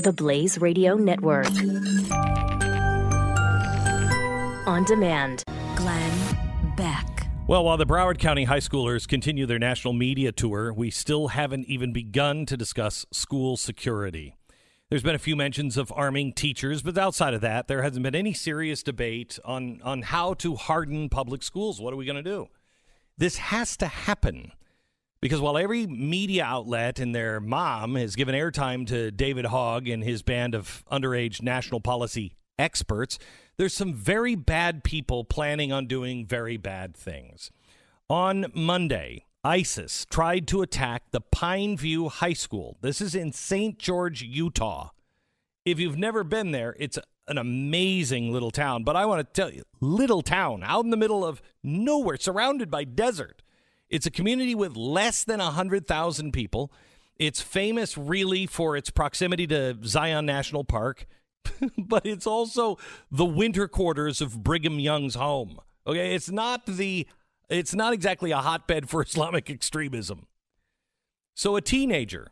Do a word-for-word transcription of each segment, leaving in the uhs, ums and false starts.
The Blaze Radio Network. On demand. Glenn Beck. Well, while the Broward County high schoolers continue their national media tour, we still haven't even begun to discuss school security. There's been a few mentions of arming teachers, but outside of that, there hasn't been any serious debate on, on how to harden public schools. What are we going to do? This has to happen. Because while every media outlet and their mom has given airtime to David Hogg and his band of underage national policy experts, there's some very bad people planning on doing very bad things. On Monday, ISIS tried to attack the Pineview High School. This is in Saint George, Utah. If you've never been there, it's an amazing little town. But I want to tell you, little town out in the middle of nowhere, surrounded by desert. It's a community with less than one hundred thousand people. It's famous, really, for its proximity to Zion National Park, but it's also the winter quarters of Brigham Young's home. Okay, it's not the, it's not exactly a hotbed for Islamic extremism. So a teenager,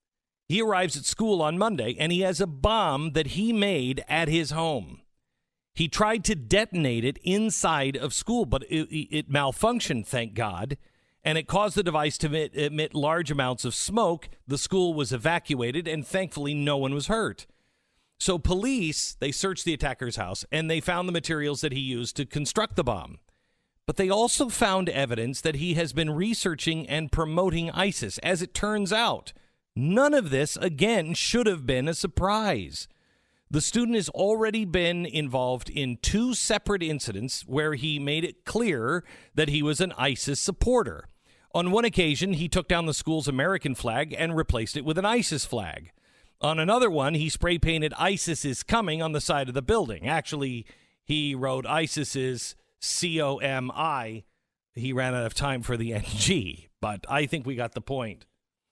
he arrives at school on Monday, and he has a bomb that he made at his home. He tried to detonate it inside of school, but it, it malfunctioned, thank God. And it caused the device to emit, emit large amounts of smoke. The school was evacuated, and thankfully no one was hurt. So police, they searched the attacker's house, and they found the materials that he used to construct the bomb. But they also found evidence that he has been researching and promoting ISIS. As it turns out, none of this, again, should have been a surprise. The student has already been involved in two separate incidents where he made it clear that he was an ISIS supporter. On one occasion, he took down the school's American flag and replaced it with an ISIS flag. On another one, he spray painted ISIS is coming on the side of the building. Actually, he wrote ISIS is C O M I. He ran out of time for the N G, but I think we got the point.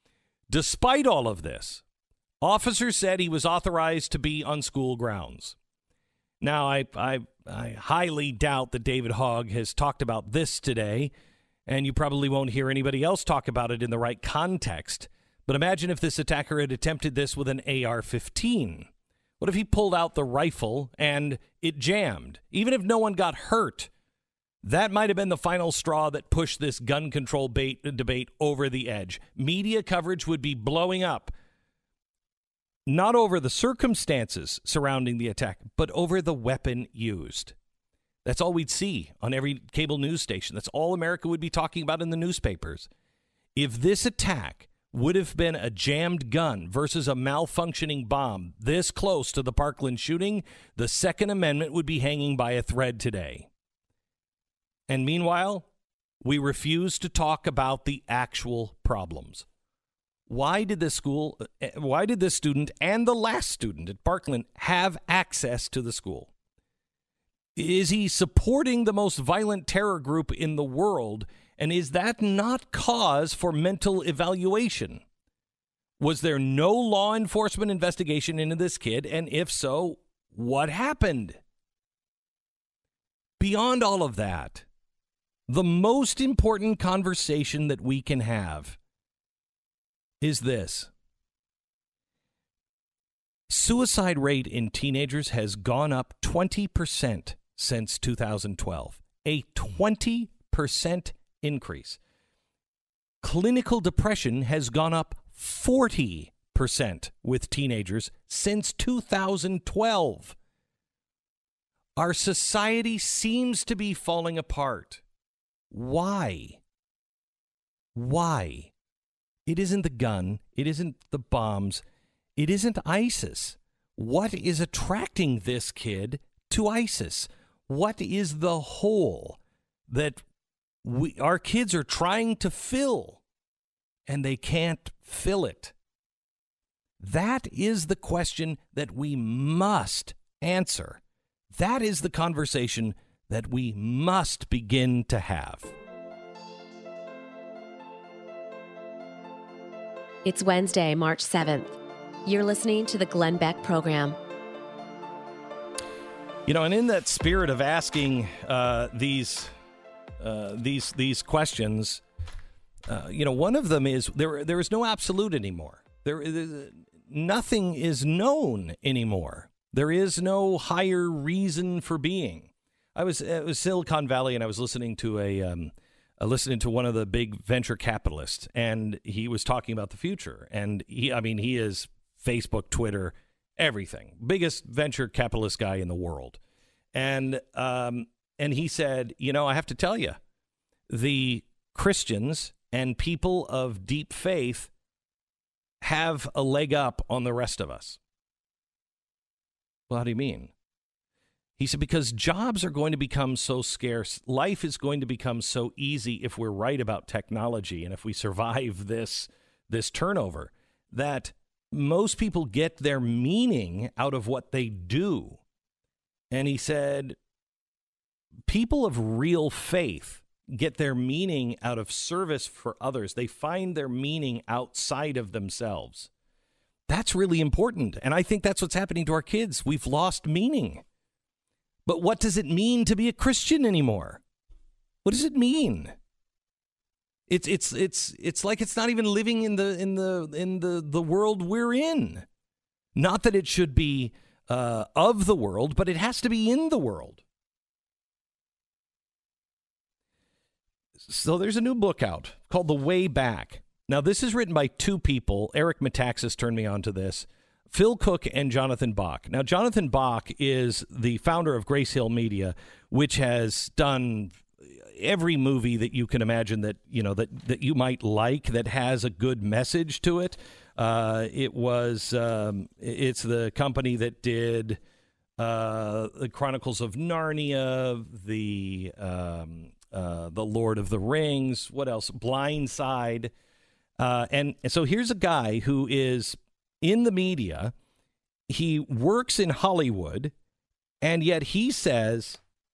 Despite all of this, officers said he was authorized to be on school grounds. Now, I, I, I highly doubt that David Hogg has talked about this today, and you probably won't hear anybody else talk about it in the right context. But imagine if this attacker had attempted this with an A R fifteen. What if he pulled out the rifle and it jammed? Even if no one got hurt, that might have been the final straw that pushed this gun control bait, debate over the edge. Media coverage would be blowing up. Not over the circumstances surrounding the attack, but over the weapon used. That's all we'd see on every cable news station. That's all America would be talking about in the newspapers. If this attack would have been a jammed gun versus a malfunctioning bomb this close to the Parkland shooting, the Second Amendment would be hanging by a thread today. And meanwhile, we refuse to talk about the actual problems. Why did this school, why did this student and the last student at Parkland have access to the school? Is he supporting the most violent terror group in the world? And is that not cause for mental evaluation? Was there no law enforcement investigation into this kid? And if so, what happened? Beyond all of that, the most important conversation that we can have is this. Suicide rate in teenagers has gone up twenty percent since two thousand twelve. A twenty percent increase. Clinical depression has gone up forty percent with teenagers since two thousand twelve. Our society seems to be falling apart. Why? Why? It isn't the gun. It isn't the bombs. It isn't ISIS. What is attracting this kid to ISIS? What is the hole that we, our kids are trying to fill, and they can't fill it? That is the question that we must answer. That is the conversation that we must begin to have. It's Wednesday, March seventh. You're listening to the Glenn Beck Program. You know, and in that spirit of asking uh, these uh, these these questions, uh, you know, one of them is there. There is no absolute anymore. There is nothing is known anymore. There is no higher reason for being. I was it was Silicon Valley, and I was listening to a um, uh, listening to one of the big venture capitalists, and he was talking about the future. And he, I mean, he is Facebook, Twitter, everything, biggest venture capitalist guy in the world. And um, and he said, you know, I have to tell you, the Christians and people of deep faith have a leg up on the rest of us. Well, how do you mean? He said, because jobs are going to become so scarce. Life is going to become so easy if we're right about technology and if we survive this, this turnover, that most people get their meaning out of what they do. And he said, people of real faith get their meaning out of service for others. They find their meaning outside of themselves. That's really important. And I think that's what's happening to our kids. We've lost meaning. But what does it mean to be a Christian anymore? What does it mean? It's it's it's it's like it's not even living in the in the in the, the world we're in. Not that it should be uh, of the world, but it has to be in the world. So there's a new book out called The Way Back. Now, this is written by two people. Eric Metaxas turned me on to this. Phil Cook and Jonathan Bach. Now, Jonathan Bach is the founder of Grace Hill Media, which has done every movie that you can imagine that, you know, that, that you might like, that has a good message to it. Uh, it was, um, it's the company that did uh, the Chronicles of Narnia, the... Um, Uh, the Lord of the Rings, what else? Blindside. Uh, and, and so here's a guy who is in the media. He works in Hollywood, and yet he says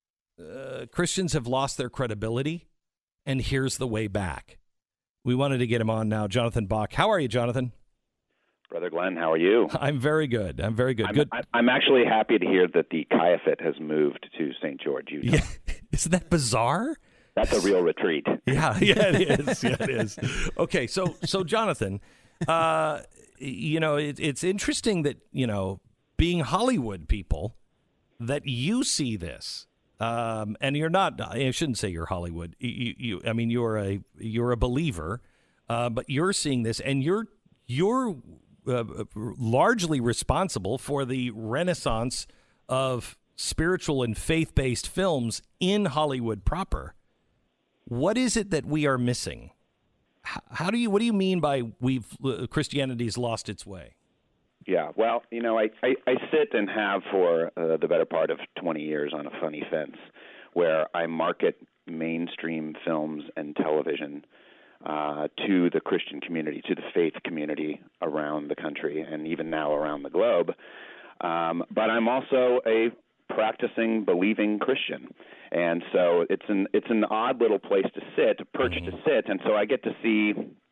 uh, Christians have lost their credibility, and here's the way back. We wanted to get him on now. Jonathan Bach. How are you, Jonathan? Brother Glenn, how are you? I'm very good. I'm very good. I'm, good. I'm actually happy to hear that the Caiaphate has moved to Saint George, Utah. Yeah. Isn't that bizarre? That's a real retreat. Yeah, yeah, it is. Yeah, it is. Okay, so so Jonathan, uh, you know, it, it's interesting that, you know, being Hollywood people, that you see this, um, and you're not. I shouldn't say you're Hollywood. You, you I mean, you're a you're a believer, uh, but you're seeing this, and you're you're uh, largely responsible for the renaissance of spiritual and faith-based films in Hollywood proper. What is it that we are missing? How, how do you, what do you mean by we've, uh, Christianity's lost its way? Yeah, well, you know, I, I, I sit and have for uh, the better part of twenty years on a funny fence where I market mainstream films and television uh, to the Christian community, to the faith community around the country and even now around the globe. Um, but I'm also a practicing, believing Christian. And so it's an it's an odd little place to sit, a perch mm-hmm. to sit, and so I get to see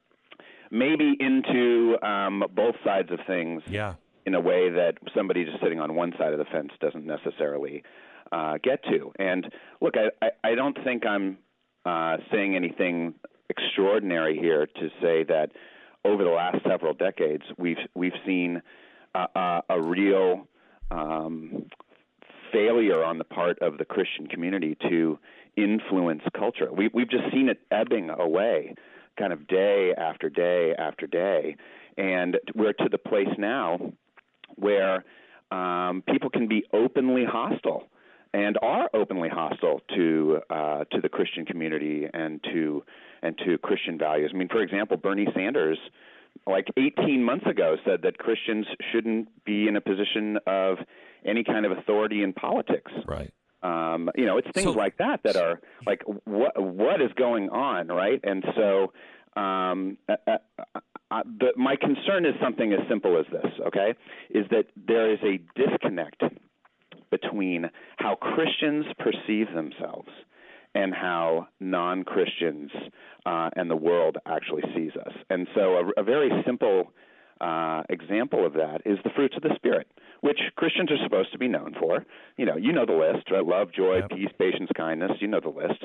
maybe into um, both sides of things yeah. in a way that somebody just sitting on one side of the fence doesn't necessarily uh, get to. And look, I, I, I don't think I'm uh, saying anything extraordinary here to say that over the last several decades we've we've seen uh, uh, a real um, failure on the part of the Christian community to influence culture. We, we've just seen it ebbing away kind of day after day after day. And we're to the place now where um, people can be openly hostile and are openly hostile to uh, to the Christian community and to and to Christian values. I mean, for example, Bernie Sanders, like eighteen months ago, said that Christians shouldn't be in a position of any kind of authority in politics. Right. Um, you know, it's things so, like that that are like, what what is going on, right? And so um, uh, uh, uh, the, my concern is something as simple as this, okay, is that there is a disconnect between how Christians perceive themselves and how non-Christians uh, and the world actually sees us. And so a, a very simple uh, example of that is the fruits of the Spirit, which Christians are supposed to be known for. You know, you know the list, right? Love, joy, yep. peace, patience, kindness. You know the list.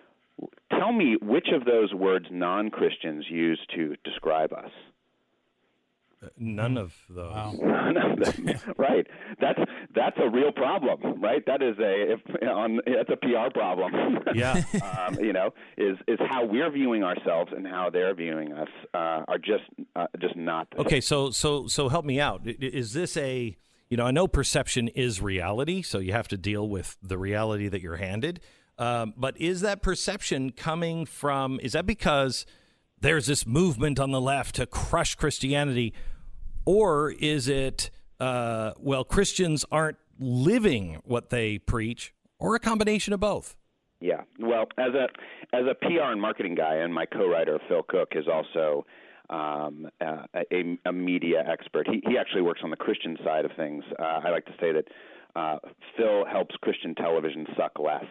Tell me which of those words non-Christians use to describe us. None of those. Wow. None of them. Right. That's that's a real problem, right? That is a if, on that's a P R problem. Yeah. um, you know, is is how we're viewing ourselves and how they're viewing us uh, are just uh, just not. The Okay, so so so help me out. I- Is this a you know I know perception is reality, so you have to deal with the reality that you're handed. Um, but is that perception coming from? Is that because there's this movement on the left to crush Christianity, or is it uh, well Christians aren't living what they preach, or a combination of both? Yeah. Well, as a as a P R and marketing guy, and my co-writer Phil Cook is also um, uh, a, a media expert. He he actually works on the Christian side of things. Uh, I like to say that uh, Phil helps Christian television suck less.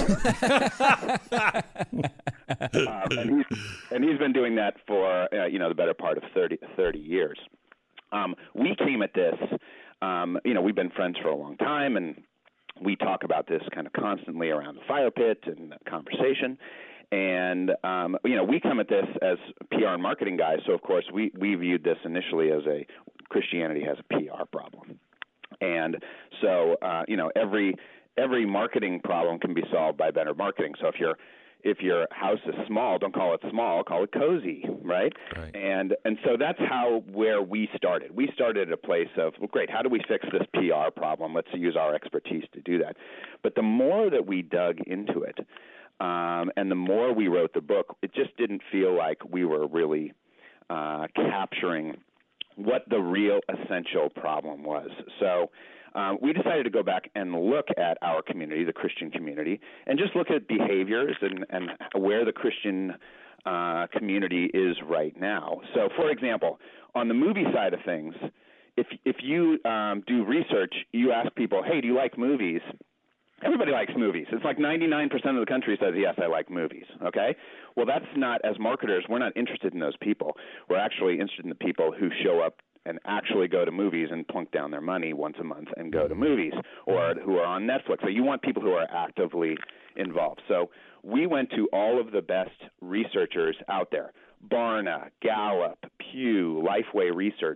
um, and, he's, and he's been doing that for uh, you know the better part of thirty, thirty years. Um, we came at this. Um, you know, we've been friends for a long time, and we talk about this kind of constantly around the fire pit and conversation. And, um, you know, we come at this as P R and marketing guys. So, of course, we, we viewed this initially as a Christianity has a P R problem. And so, uh, you know, every every marketing problem can be solved by better marketing. So if you're if your house is small, don't call it small, call it cozy, right? Right. And and so that's how where we started. We started at a place of, well, great, how do we fix this P R problem? Let's use our expertise to do that. But the more that we dug into it, um, and the more we wrote the book, it just didn't feel like we were really uh, capturing what the real essential problem was. So Um, we decided to go back and look at our community, the Christian community, and just look at behaviors and, and where the Christian uh, community is right now. So, for example, on the movie side of things, if if you um, do research, you ask people, hey, do you like movies? Everybody likes movies. It's like ninety-nine percent of the country says, yes, I like movies, okay? Well, that's not, as marketers, we're not interested in those people. We're actually interested in the people who show up and actually go to movies and plunk down their money once a month and go to movies, or who are on Netflix. So you want people who are actively involved. So we went to all of the best researchers out there, Barna, Gallup, Pew, Lifeway Research,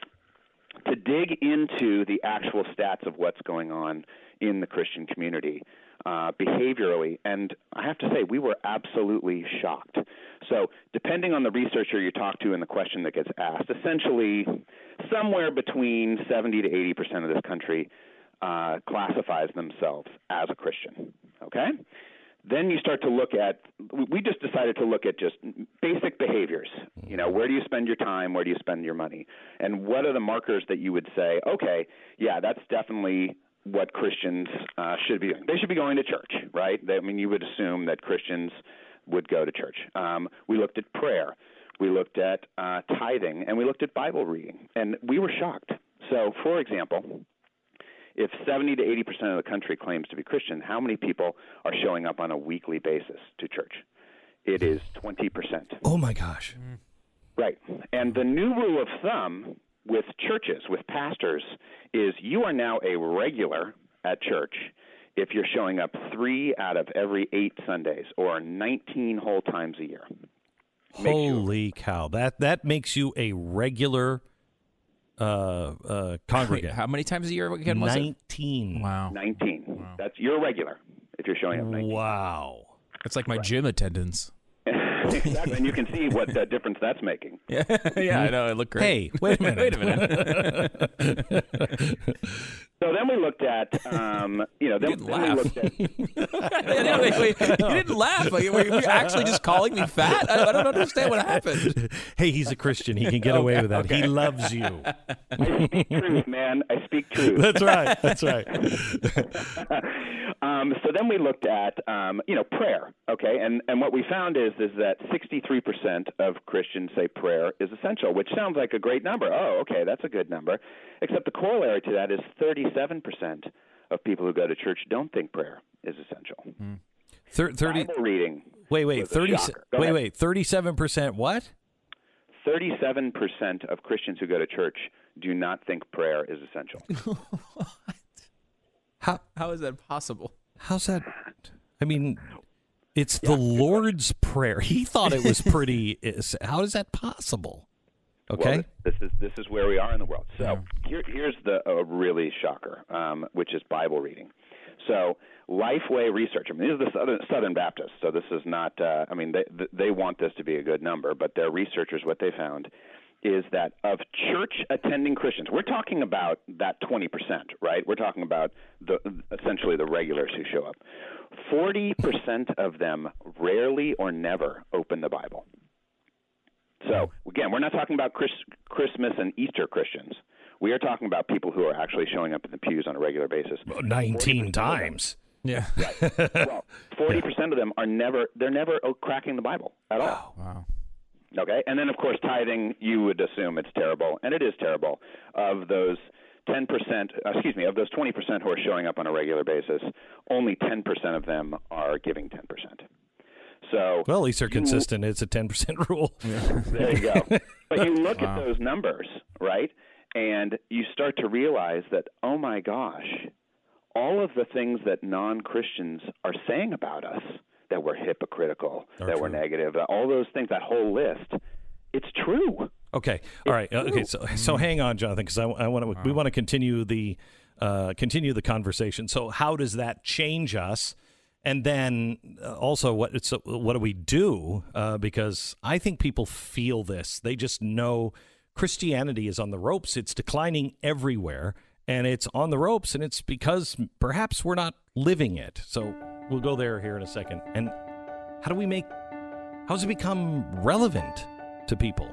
to dig into the actual stats of what's going on in the Christian community uh, behaviorally. And I have to say, we were absolutely shocked. So depending on the researcher you talk to and the question that gets asked, essentially somewhere between seventy to eighty percent of this country uh, classifies themselves as a Christian, okay? Then you start to look at, we just decided to look at just basic behaviors. You know, where do you spend your time? Where do you spend your money? And what are the markers that you would say, okay, yeah, that's definitely what Christians uh, should be doing. They should be going to church, right? They, I mean, you would assume that Christians would go to church. Um, we looked at prayer. We looked at uh, tithing, and we looked at Bible reading. And we were shocked. So, for example, if seventy to eighty percent of the country claims to be Christian, how many people are showing up on a weekly basis to church? It is twenty percent. Oh, my gosh. Right. And the new rule of thumb with churches, with pastors, is you are now a regular at church if you're showing up three out of every eight Sundays, or nineteen whole times a year. Holy cow. That, that makes you a regular uh, uh, congregant. Wait, how many times a year again was it? nineteen. Wow. nineteen. Wow. That's you're regular if you're showing up nineteen. Wow. It's like my gym attendance. Exactly, and you can see what uh, difference that's making. Yeah, yeah, I know. It looked great. Hey, wait a minute. Wait a minute. So then we looked at, um, you know, then, You didn't then we laugh. looked at. wait, wait, wait. You didn't laugh. Like, were you actually just calling me fat? I, I don't understand what happened. Hey, he's a Christian. He can get away Okay, with that. okay. He loves you. I speak truth, man. I speak truth. That's right. That's right. um, so then we looked at, um, you know, prayer. Okay, and and what we found is is that sixty-three percent of Christians say prayer is essential, which sounds like a great number. Oh, okay, that's a good number. Except the corollary to that is thirty-seven percent of people who go to church don't think prayer is essential. Hmm. Thir- thirty. Bible reading. Wait, wait. was a Thirty. shocker. Go Wait, ahead. wait. Thirty-seven percent. What? thirty-seven percent of Christians who go to church do not think prayer is essential. How? How is that possible? How's that? I mean, it's the Lord's Prayer. He thought it was pretty. is- How is that possible? Okay. Well, this is this is where we are in the world. So Yeah. here, here's the uh, really shocker, um, which is Bible reading. So Lifeway Research. I mean, these are the Southern, Southern Baptists. So this is not. Uh, I mean, they they want this to be a good number, but their researchers, what they found is that of church attending Christians, we're talking about that twenty percent, right? We're talking about the essentially the regulars who show up. forty percent of them rarely or never open the Bible. So, again, we're not talking about Chris, Christmas and Easter Christians. We are talking about people who are actually showing up in the pews on a regular basis. nineteen times. Yeah. Right. Well, forty percent of them are never, they're never cracking the Bible at all. Wow. Okay? And then, of course, tithing, you would assume it's terrible, and it is terrible. Of those ten percent, uh, excuse me, of those twenty percent who are showing up on a regular basis, only ten percent of them are giving ten percent. So, well, at least they're you, consistent. It's a ten percent rule. There you go. But you look Wow. at those numbers, right, and you start to realize that, oh, my gosh, all of the things that non-Christians are saying about us, that we're hypocritical, Are that true. we're negative, all those things, that whole list, it's true. Okay. All right. Uh, Okay. So, so hang on, Jonathan, because I, I want to. We want to continue the uh, continue the conversation. So, how does that change us? And then uh, also, what so what do we do? Uh, because I think people feel this. They just know Christianity is on the ropes. It's declining everywhere, and it's on the ropes, and it's because perhaps we're not living it. So we'll go there here in a second. And how do we make? How does it become relevant to people?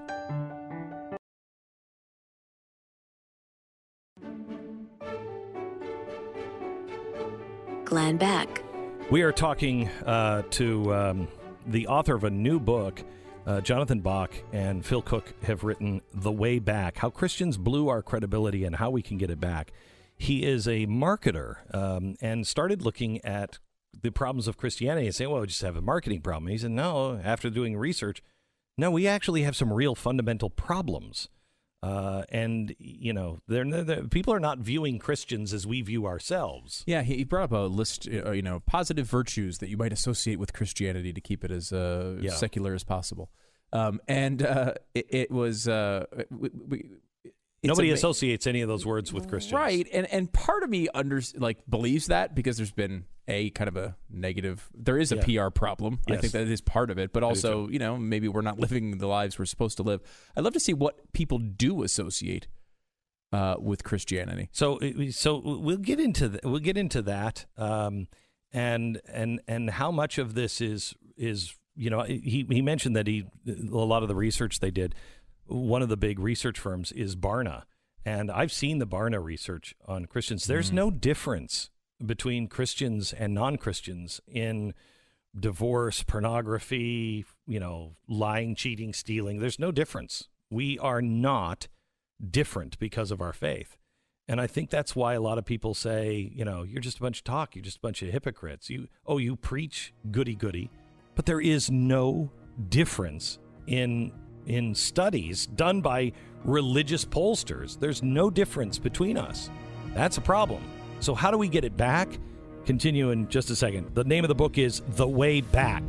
Glenn Beck. We are talking uh, to um, the author of a new book. Uh, Jonathan Bach and Phil Cook have written The Way Back, How Christians Blew Our Credibility and How We Can Get It Back. He is a marketer um, and started looking at the problems of Christianity and saying, well, we just have a marketing problem. He said, no, after doing research, no, we actually have some real fundamental problems. Uh, and, you know, they're, they're, people are not viewing Christians as we view ourselves. Yeah, he brought up a list, uh, you know, positive virtues that you might associate with Christianity to keep it as uh, Yeah. secular as possible. Um, and uh, it, it was uh, we, we, it's Nobody ama- associates any of those words with Christians. right? And and part of me under like believes that because there's been a kind of a negative. There is a Yeah. P R problem. I Yes. think that is part of it, but do also you know maybe we're not living the lives we're supposed to live. I'd love to see what people do associate uh, with Christianity. So, so we'll get into th- we'll get into that, um, and and and how much of this is is you know he he mentioned that he a lot of the research they did. One of the big research firms is Barna, and I've seen the Barna research on Christians. There's no difference between Christians and non-Christians in divorce, pornography, you know, lying, cheating, stealing. There's no difference. We are not different because of our faith. And I think that's why a lot of people say, you know, you're just a bunch of talk. You're just a bunch of hypocrites. You, oh, you preach goody goody, but there is no difference in in studies done by religious pollsters. There's no difference between us. That's a problem. So how do we get it back? Continue in just a second. The name of the book is The Way Back.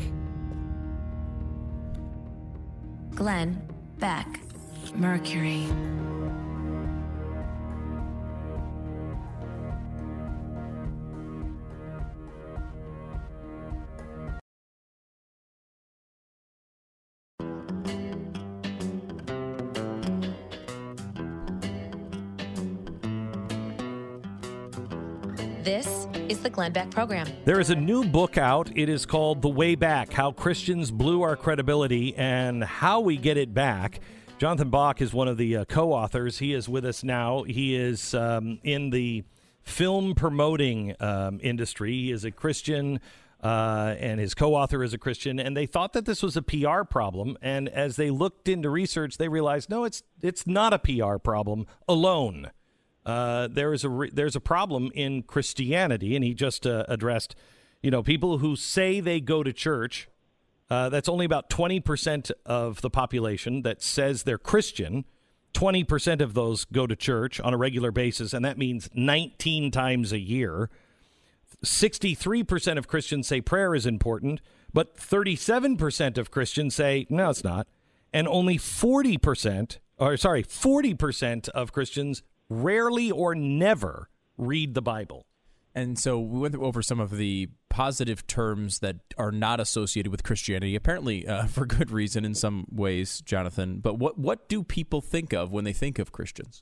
Glenn Beck. Mercury. This is the Glenn Beck Program. There is a new book out. It is called The Way Back, How Christians Blew Our Credibility and How We Get It Back. Jonathan Bach is one of the uh, co-authors. He is with us now. He is um, in the film promoting um, industry. He is a Christian, uh, and his co-author is a Christian, and they thought that this was a P R problem. And as they looked into research, they realized, no, it's it's not a P R problem alone. Uh, there is a re- there's a problem in Christianity, and he just uh, addressed, you know, people who say they go to church. Uh, that's only about twenty percent of the population that says they're Christian. twenty percent of those go to church on a regular basis, and that means nineteen times a year. sixty-three percent of Christians say prayer is important, but thirty-seven percent of Christians say, no, it's not. And only forty percent or sorry, forty percent of Christians rarely or never read the Bible. And so we went over some of the positive terms that are not associated with Christianity, apparently uh, for good reason in some ways, Jonathan. But what, what do people think of when they think of Christians?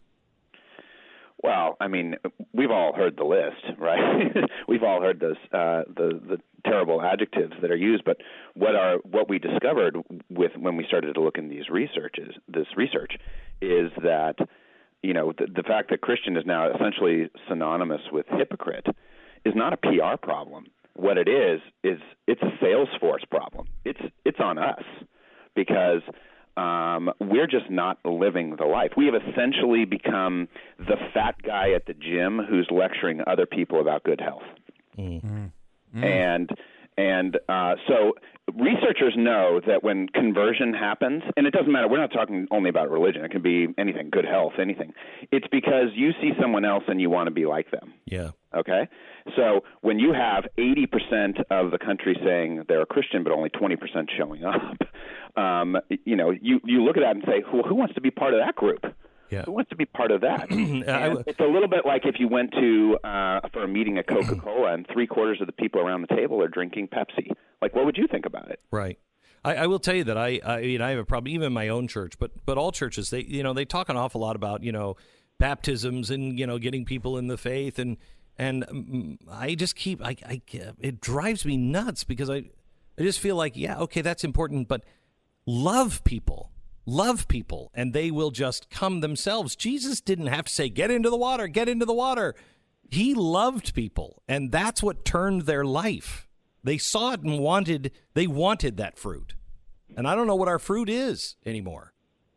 Well, I mean, we've all heard the list, right? We've all heard those uh, the the terrible adjectives that are used. But what are what we discovered with when we started to look in these researches, this research, is that you know the, the fact that Christian is now essentially synonymous with hypocrite is not a P R problem. What it is is it's a Salesforce problem. It's it's on us because. Um, we're just not living the life. We have essentially become the fat guy at the gym who's lecturing other people about good health. Mm. Mm. And and uh, so researchers know that when conversion happens, and it doesn't matter, we're not talking only about religion. It can be anything, good health, anything. It's because you see someone else and you want to be like them. Yeah. Okay? So when you have eighty percent of the country saying they're a Christian but only twenty percent showing up, um, you know, you, you look at that and say, well, who wants to be part of that group? Yeah. Who wants to be part of that? w- it's a little bit like if you went to uh, for a meeting at Coca-Cola and three quarters of the people around the table are drinking Pepsi. Like, what would you think about it? Right. I, I will tell you that I, I mean, I have a problem, even in my own church, but but all churches, they you know they talk an awful lot about you know baptisms and you know getting people in the faith, and and um, I just keep I, I it drives me nuts because I I just feel like yeah okay that's important, but love people. Love people, and they will just come themselves. Jesus didn't have to say, get into the water, get into the water. He loved people, and that's what turned their life. They saw it and wanted, they wanted that fruit. And I don't know what our fruit is anymore.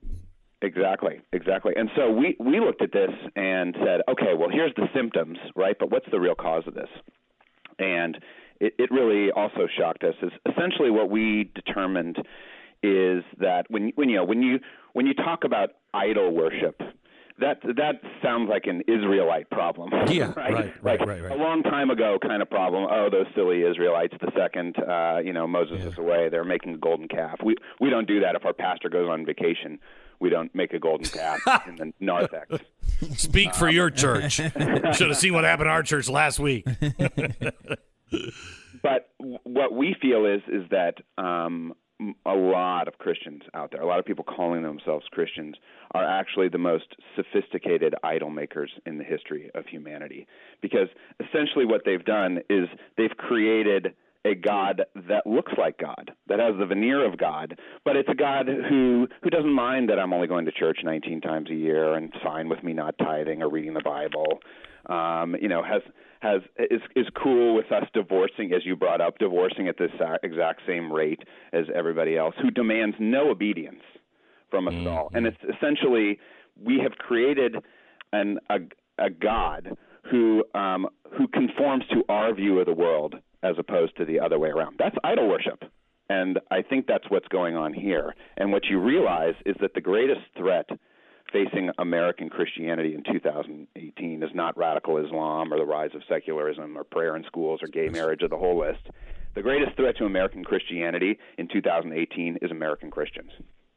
Exactly, exactly. And so we, we looked at this and said, okay, well, here's the symptoms, right? But what's the real cause of this? And it, it really also shocked us is essentially what we determined is that when when you know when you when you talk about idol worship, that that sounds like an Israelite problem. Yeah, right, right, like right, right, right. a long time ago kind of problem. Oh, those silly Israelites. The second uh, you know Moses yeah. is away, they're making a golden calf. We we don't do that. If our pastor goes on vacation, we don't make a golden calf in the narthex. Speak for um, your church. Should have seen what happened to our church last week. But what we feel is is that. Um, A lot of Christians out there, a lot of people calling themselves Christians, are actually the most sophisticated idol makers in the history of humanity. Because essentially what they've done is they've created a God that looks like God, that has the veneer of God, but it's a God who, who doesn't mind that I'm only going to church nineteen times a year and fine with me not tithing or reading the Bible. Um, you know, has has is is cool with us divorcing, as you brought up, divorcing at this exact same rate as everybody else, who demands no obedience from us mm-hmm. at all. And it's essentially we have created an a, a God who um, who conforms to our view of the world as opposed to the other way around. That's idol worship. And I think that's what's going on here. And what you realize is that the greatest threat facing American Christianity in two thousand eighteen is not radical Islam or the rise of secularism or prayer in schools or gay marriage or the whole list. The greatest threat to American Christianity in two thousand eighteen is American Christians.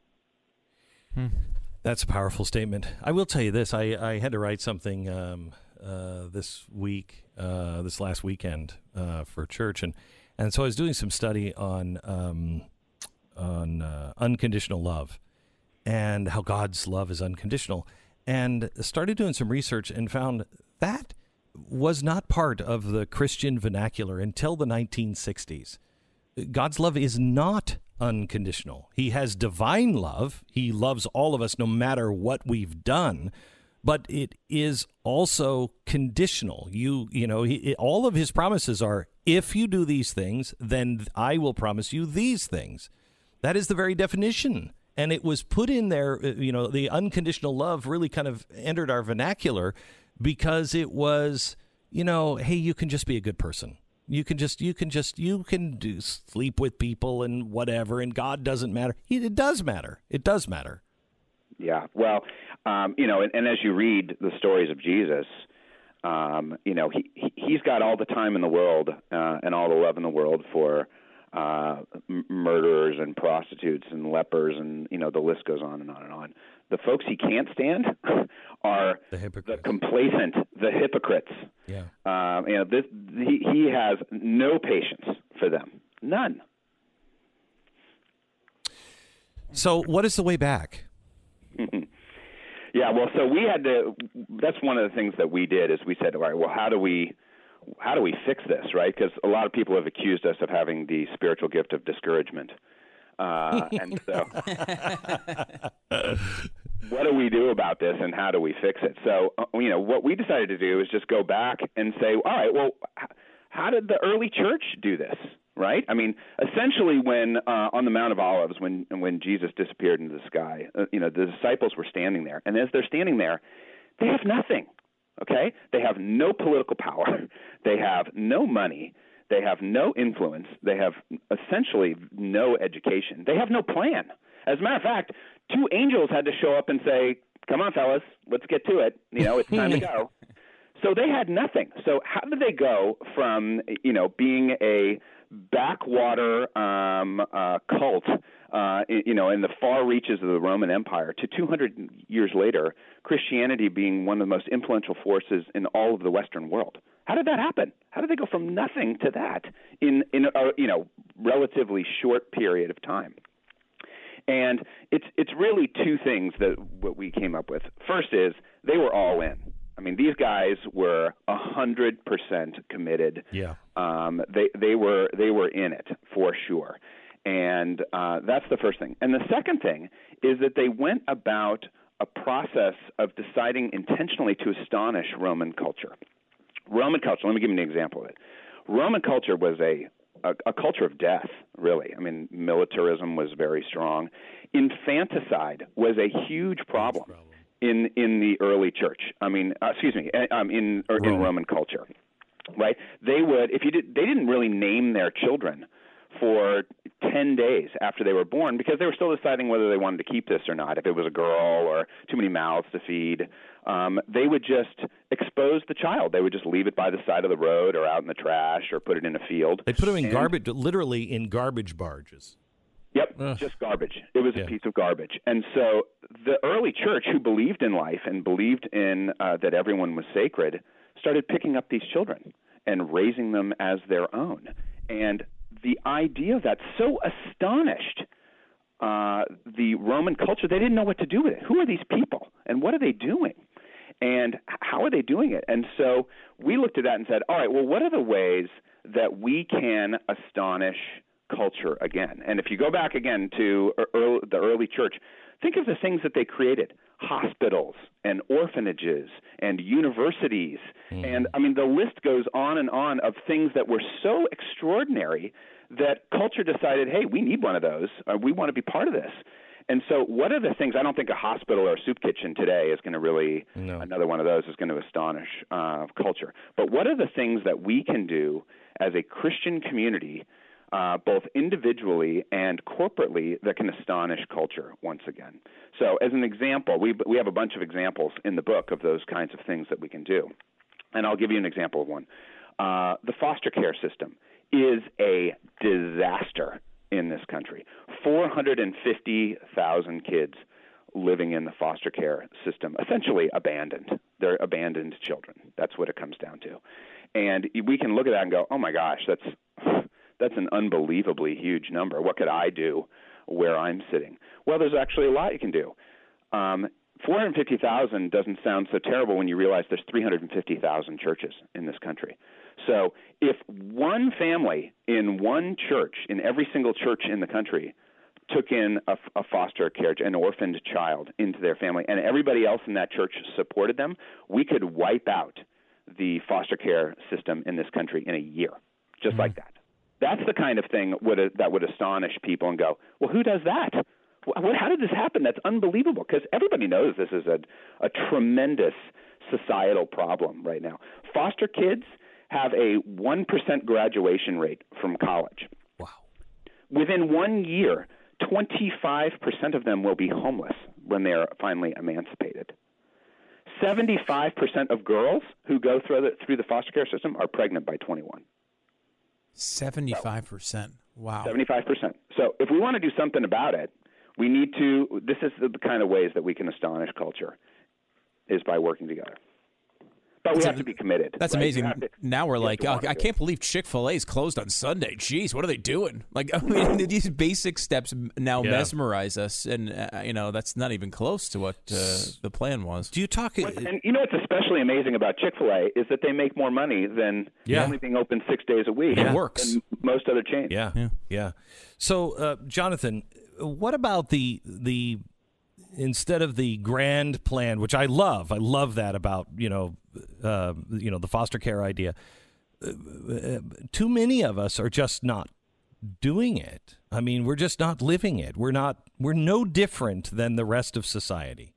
Hmm. That's a powerful statement. I will tell you this. I, I had to write something um, uh, this week, uh, this last weekend uh, for church. And, and so I was doing some study on, um, on uh, unconditional love. And how God's love is unconditional, and started doing some research and found that was not part of the Christian vernacular until the nineteen sixties. God's love is not unconditional. He has divine love. He loves all of us no matter what we've done, but it is also conditional. You, you know, he, all of his promises are, if you do these things, then I will promise you these things. That is the very definition. And it was put in there, you know, the unconditional love really kind of entered our vernacular because it was, you know, hey, you can just be a good person. You can just, you can just, you can do sleep with people and whatever, and God doesn't matter. It does matter. It does matter. Yeah. Well, um, you know, and, and as you read the stories of Jesus, um, you know, he, he, he's got all the time in the world uh, and all the love in the world for uh, m- murderers and prostitutes and lepers, and you know the list goes on and on and on. The folks he can't stand are The the hypocrites. complacent, the hypocrites. Yeah. Um, you know, this he, he has no patience for them, none. So what is the way back? Yeah, well, so we had to. That's one of the things that we did is we said, all right, well, how do we, how do we fix this, right? Because a lot of people have accused us of having the spiritual gift of discouragement, uh, and so what do we do about this, and how do we fix it? So, uh, you know, what we decided to do is just go back and say, all right, well, h- how did the early church do this? Right? I mean, essentially, when uh, on the Mount of Olives, when when Jesus disappeared into the sky, uh, you know, the disciples were standing there, and as they're standing there, they have nothing. Okay, they have no political power, they have no money, they have no influence, they have essentially no education, they have no plan. As a matter of fact, two angels had to show up and say, "Come on, fellas, let's get to it. You know, it's time to go." So they had nothing. So how did they go from, you know, being a backwater um, uh, cult, uh, you know, in the far reaches of the Roman Empire to two hundred years later, Christianity being one of the most influential forces in all of the Western world? How did that happen? How did they go from nothing to that in, in a, you know, relatively short period of time? And it's it's really two things that what we came up with. First is they were all in. I mean, these guys were a hundred percent committed. Yeah. Um, they they were they were in it for sure, and uh, that's the first thing. And the second thing is that they went about a process of deciding intentionally to astonish Roman culture. Roman culture. Let me give you an example of it. Roman culture was a a, a culture of death, really. I mean, militarism was very strong. Infanticide was a huge problem. problem. In, in the early church, I mean, uh, excuse me, um, in or in Roman culture, right? They would, if you did, they didn't really name their children for ten days after they were born because they were still deciding whether they wanted to keep this or not. If it was a girl or too many mouths to feed, um, they would just expose the child. They would just leave it by the side of the road or out in the trash or put it in a field. They put them in and, garbage, literally in garbage barges. Yep, Ugh. just garbage. It was Yeah. a piece of garbage. And so the early church, who believed in life and believed in uh, that everyone was sacred, started picking up these children and raising them as their own. And the idea of that so astonished uh, the Roman culture, they didn't know what to do with it. Who are these people, and what are they doing? And how are they doing it? And so we looked at that and said, all right, well, what are the ways that we can astonish culture again? And if you go back again to early, the early church, think of the things that they created: hospitals and orphanages and universities. Mm. And I mean, the list goes on and on of things that were so extraordinary that culture decided, hey, we need one of those. Uh, we want to be part of this. And so what are the things? I don't think a hospital or a soup kitchen today is going to really, no. another one of those is going to astonish uh, culture. But what are the things that we can do as a Christian community, Uh, both individually and corporately, that can astonish culture once again? So as an example, we we have a bunch of examples in the book of those kinds of things that we can do. And I'll give you an example of one. Uh, the foster care system is a disaster in this country. four hundred fifty thousand kids living in the foster care system, essentially abandoned. They're abandoned children. That's what it comes down to. And we can look at that and go, oh my gosh, that's... That's an unbelievably huge number. What could I do where I'm sitting? Well, there's actually a lot you can do. Um, four hundred fifty thousand doesn't sound so terrible when you realize there's three hundred fifty thousand churches in this country. So if one family in one church, in every single church in the country, took in a, a foster care, an orphaned child into their family, and everybody else in that church supported them, we could wipe out the foster care system in this country in a year, just mm-hmm. like that. That's the kind of thing would, that would astonish people and go, well, who does that? What, how did this happen? That's unbelievable, because everybody knows this is a, a tremendous societal problem right now. Foster kids have a one percent graduation rate from college. Wow. Within one year, twenty-five percent of them will be homeless when they are finally emancipated. seventy-five percent of girls who go through the, through the foster care system are pregnant by twenty-one. seventy-five percent. Wow. seventy-five percent. So if we want to do something about it, we need to, this is the kind of ways that we can astonish culture, is by working together. But we That's have to be committed. That's right? amazing. To, now we're like, oh, I can't it. believe Chick-fil-A is closed on Sunday. Jeez, what are they doing? Like, I mean, these basic steps now yeah. mesmerize us, and uh, you know that's not even close to what uh, the plan was. Do you talk? Well, and you know what's especially amazing about Chick-fil-A is that they make more money than yeah. only being open six days a week. It yeah. works. Than most other chains. Yeah, yeah. yeah. So, uh, Jonathan, what about the the instead of the grand plan, which I love, I love that about, you know, uh, you know, the foster care idea. Uh, too many of us are just not doing it. I mean, we're just not living it. We're not, we're no different than the rest of society.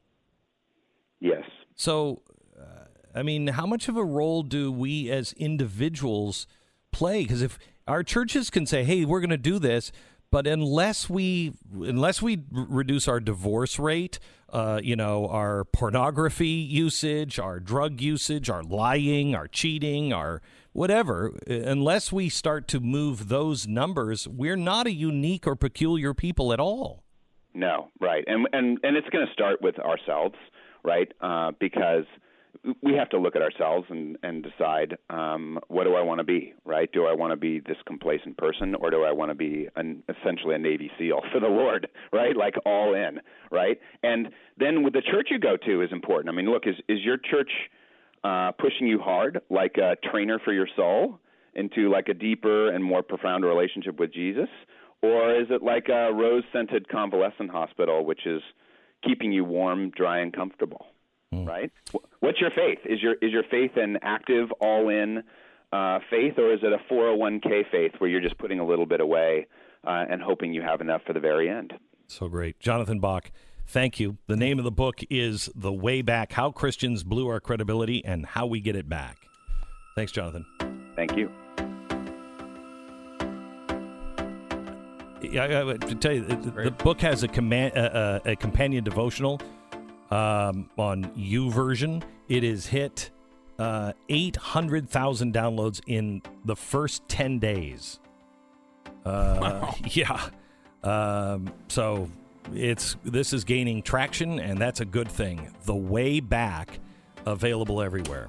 Yes. So, uh, I mean, how much of a role do we as individuals play? Because if our churches can say, hey, we're going to do this, but unless we unless we r- reduce our divorce rate, uh, you know, our pornography usage, our drug usage, our lying, our cheating, our whatever, unless we start to move those numbers, we're not a unique or peculiar people at all. No, right. And and, and it's going to start with ourselves, right? Uh, because we have to look at ourselves and, and decide, um, what do I want to be, right? Do I want to be this complacent person, or do I want to be an, essentially a Navy SEAL for the Lord, right? Like all in, right? And then with the church you go to is important. I mean, look, is, is your church uh, pushing you hard like a trainer for your soul into like a deeper and more profound relationship with Jesus? Or is it like a rose-scented convalescent hospital, which is keeping you warm, dry, and comfortable? Right? What's your faith? Is your is your faith an active, all-in uh, faith, or is it a four oh one k faith where you're just putting a little bit away uh, and hoping you have enough for the very end? So great. Jonathan Bach, thank you. The name of the book is The Way Back, How Christians Blew Our Credibility and How We Get It Back. Thanks, Jonathan. Thank you. Yeah, I have to tell you, the, the book has a, command, uh, a companion devotional Um, on YouVersion. It has hit uh, eight hundred thousand downloads in the first ten days. Uh, wow. Yeah. Um, so it's this is gaining traction, and that's a good thing. The Way Back, available everywhere.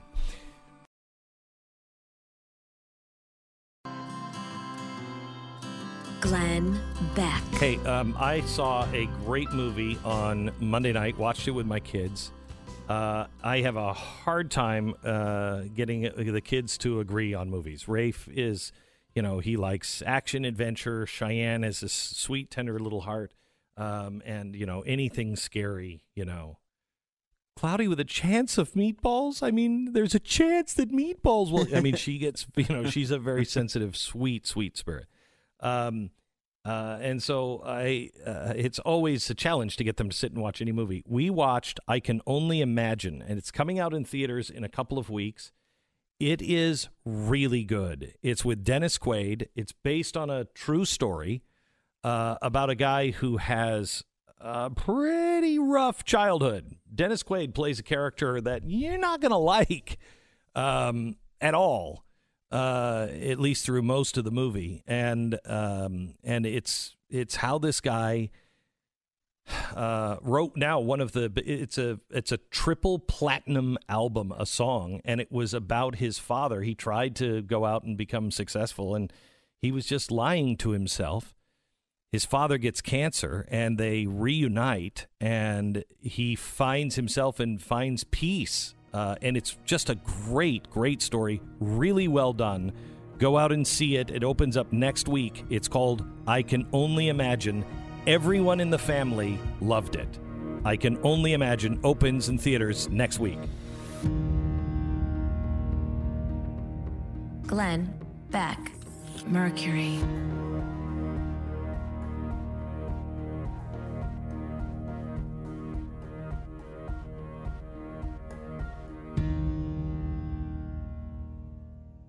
Glenn Beck. Hey, um, I saw a great movie on Monday night, watched it with my kids. Uh, I have a hard time uh, getting the kids to agree on movies. Rafe is, you know, he likes action, adventure. Cheyenne has a sweet, tender little heart. Um, and, you know, anything scary, you know. Cloudy with a chance of meatballs? I mean, there's a chance that meatballs will... I mean, she gets, you know, she's a very sensitive, sweet, sweet spirit. Um, uh, and so I, uh, it's always a challenge to get them to sit and watch any movie. We watched I Can Only Imagine, and it's coming out in theaters in a couple of weeks. It is really good. It's with Dennis Quaid. It's based on a true story uh, about a guy who has a pretty rough childhood. Dennis Quaid plays a character that you're not going to like um, at all. Uh, at least through most of the movie, and um, and it's it's how this guy uh, wrote now one of the it's a it's a triple platinum album, a song, and it was about his father. He tried to go out and become successful, and he was just lying to himself. His father gets cancer, and they reunite, and he finds himself and finds peace. Uh, and it's just a great, great story. Really well done. Go out and see it. It opens up next week. It's called I Can Only Imagine. Everyone in the family loved it. I Can Only Imagine opens in theaters next week. Glenn Beck, Mercury.